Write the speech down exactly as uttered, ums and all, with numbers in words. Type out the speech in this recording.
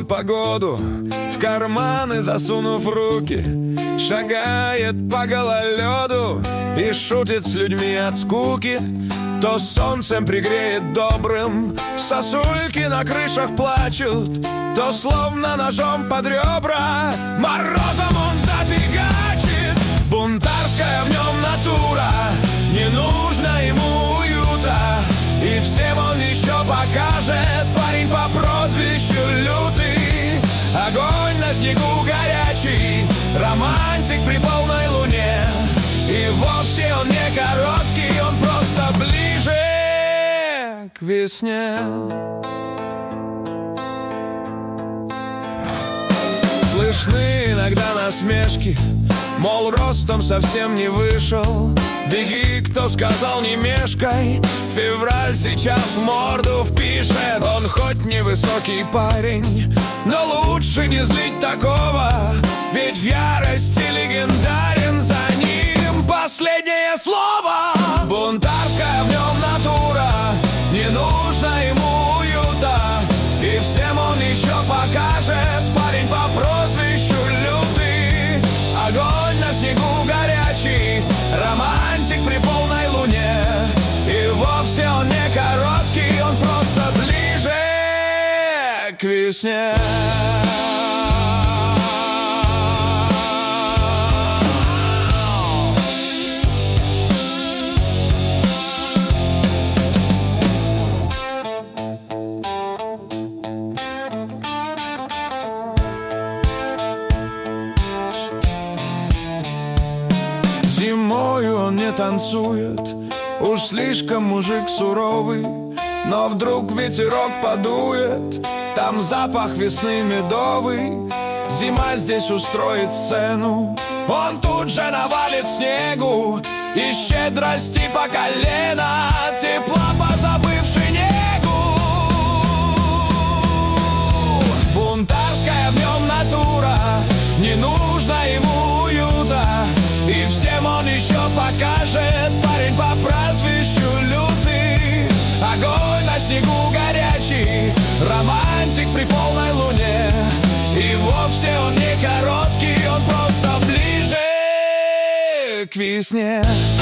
погоду, в карманы засунув руки, шагает по гололеду и шутит с людьми от скуки. То солнцем пригреет добрым, сосульки на крышах плачут, то словно ножом под ребра морозом он зафигачит. Бунтарская в нем натура, не нужно ему уюта, и всем он еще покажет. Парень по прозвищу Лютый, огонь на снегу горячий, романтик при полной луне. И вовсе он не короткий, он просто ближе к весне. Слышны иногда насмешки, мол, ростом совсем не вышел. Беги, кто сказал, не мешкай, февраль сейчас в морду впишет. Он хоть невысокий парень, но лучше не злить такого, ведь в ярости легендарен, за ним последнее слово. Бунтарская в нем натура, не нужно ему уюта, и всем он еще покажет. Парень по прозвищу Лютый, огонь на снегу горячий, романтик при полной луне. И вовсе он не короткий, он просто ближе к весне. Зимою он не танцует, уж слишком мужик суровый. Но вдруг ветерок подует, там запах весны медовый. Зима здесь устроит сцену, он тут же навалит снегу, и щедрости по колено, тепла позабывший негу. Бунтарская в нем натура, не нужно ему уюта, и всем он еще покажет. Парень по прозвищу Лютый, огонь на снегу горячий, романтик при полной луне. И вовсе он не короткий, он просто ближе к весне.